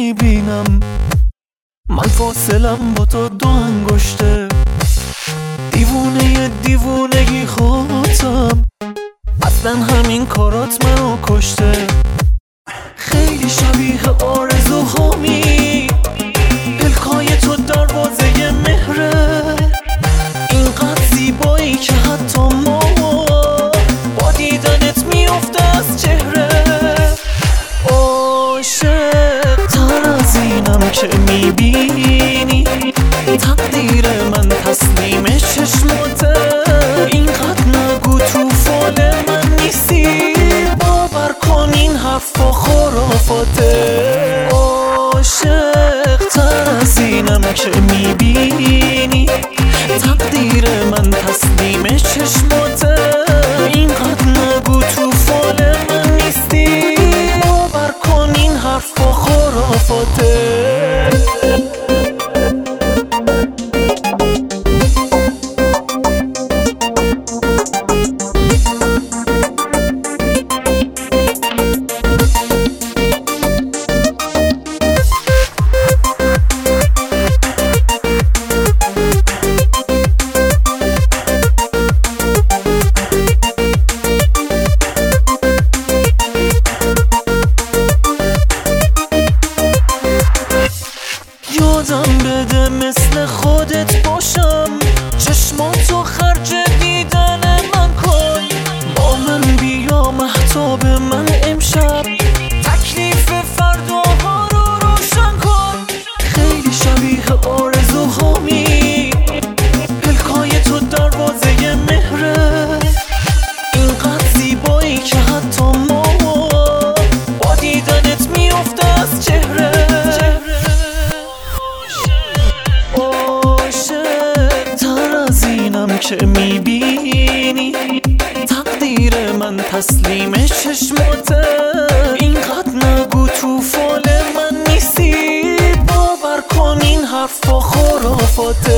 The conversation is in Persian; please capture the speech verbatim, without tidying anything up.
میبینم من فاصلم با تو دو انگشته. دیوونه دیوونگی خودم، اصلا همین کارات منو کشته. خیلی شبیه آرزوهامی، پلکای تو دروازه مهره. اینقدر زیبایی که حتی ما با دیدنت میفته از چهره. عاشق تر از اینم که میبینی، تقدیر من تسلیم چشماته. اینقدر نگو تو فال من نیستی، باور کن این حرفا خرافاته. عاشق تر از اینم که میبینی، تقدیر من تسلیم چشماته. اینقدر نگو تو فال من نیستی، باور کن این حرفا خرافاته. یادم بده مثل خودت باشم، چشماتو خرج دیدن من کن. با من بیا مهتاب من امشب، تکلیف فرداها رو روشن کن. خیلی شبیه آرزوهامی، پلکای تو دروازه مهره. اینقدر زیبایی که حتی ما با دیدنت میفته از چهره. که میبینی، تقدیر من تسلیم چشماته. اینقدر نگو تو فال من نیستی، باور کن این حرفا خرافاته.